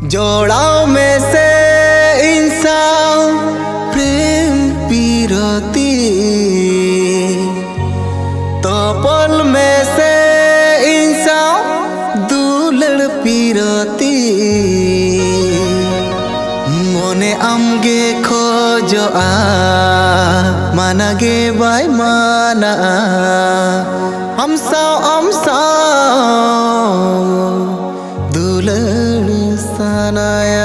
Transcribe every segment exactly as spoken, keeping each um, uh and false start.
जोड़ाओ में से इंसान प्रेम पीरती, तो पल में से इंसान दुलड़ पीरती। मोने आमगे खोजो आ मानागे बाय माना हम साव हम साव दुलड़ सनाया।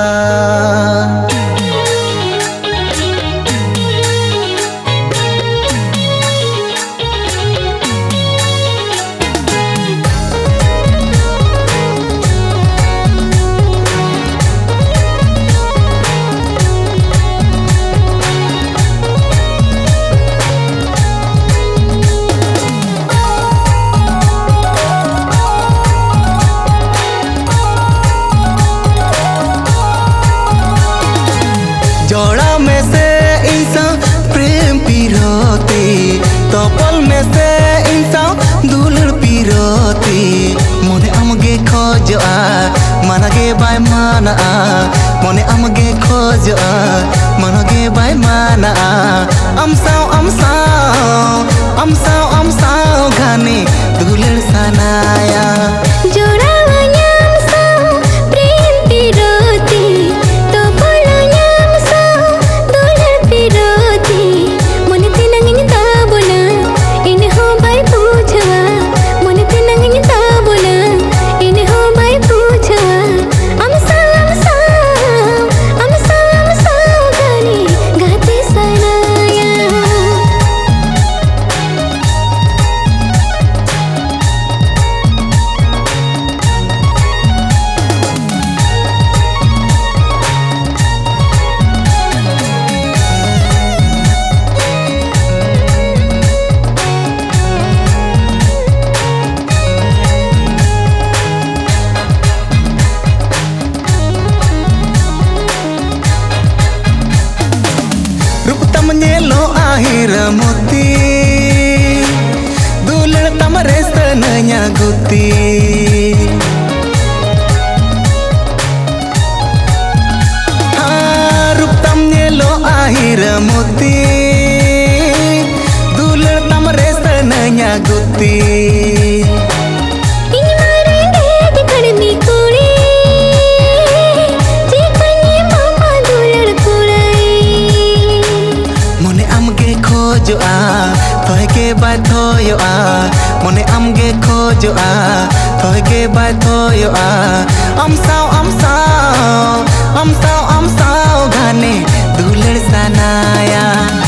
जोड़ा में से इंसान प्रेम पीरती, तो पल में से इंसान दुलड़ पीरती। मोने आमगे खोज आ मानागे बाय माना, मोने आमगे खोज आ मानागे बाय माना। अमसाव अमसाव अमसाव अमसाव घाने दुलड़ Sanaya. Nyelo akhir muti dular tamare senanya guti. Harup tam nyelo akhir muti dular tamare senanya guti. खोजो आ थोय के बाय थोयो आ मोने आमगे खोजो आ थोय के बाय थोयो आ। अमसाव अमसाव अमसाव अमसाव घाने दुलड़ सनाया।